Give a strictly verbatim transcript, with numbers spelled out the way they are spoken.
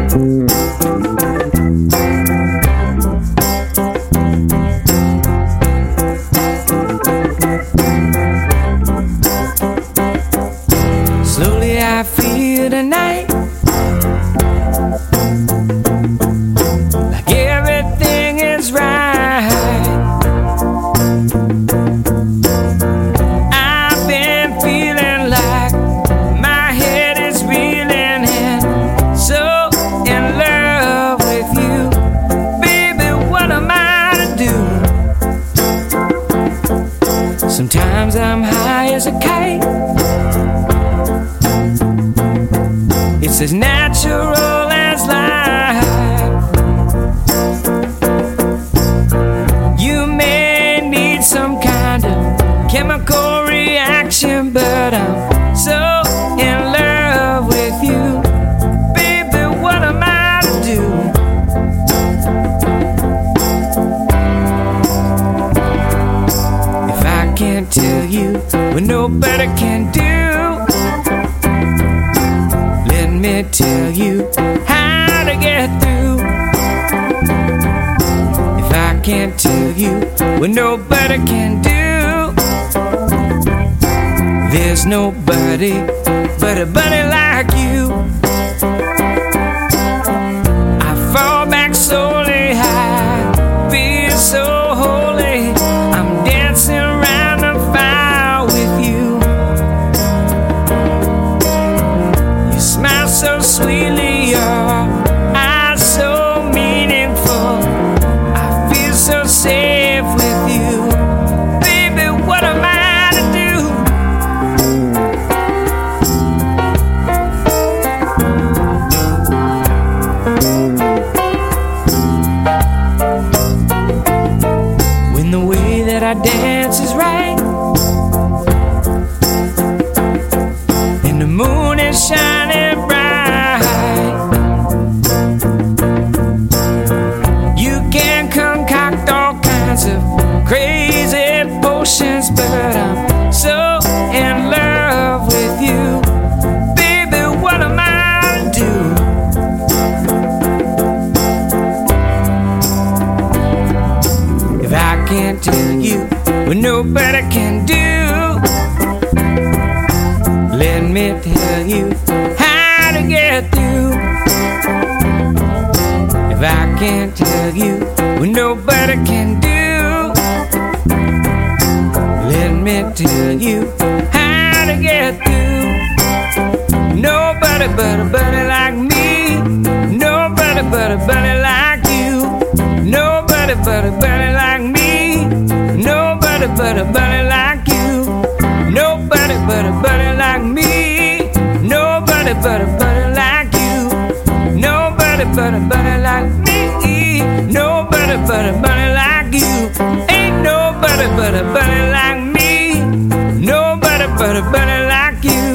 Slowly I feel tonight like everything is right. I've been feeling like my head is reeling and so in love with you. Baby, what am I to do? Sometimes I'm high as a kite. It's as natural as life. You may need some kind of chemical reaction, but I'm so in love with you. Baby, what am I to do? If I can't tell you what nobody can do, let me tell you how to get through. If I can't tell you what nobody can do, there's nobody but a buddy like you. I fall back slowly, I feel so holy. I'm dancing around the fire with you. You smile so sweetly, your eyes so meaningful. I feel so safe with you. Baby, what am I to do? When the way that I dance is right and the moon is shining bright, you can concoct all kinds of crazy potions, but I'm so in love with you. Baby, what am I to do? If I can't tell you what nobody can do, let me tell you how to get through. If I can't tell you what nobody can do, let me tell you how to get through. Nobody but a buddy like me. Nobody but a buddy like you. Nobody but a buddy like me. Nobody but a buddy like you. Nobody but a buddy like me. Nobody but a buddy like you. Nobody but a buddy like me. Nobody but a buddy like you. Ain't nobody but a buddy like me. Nobody but a buddy like you.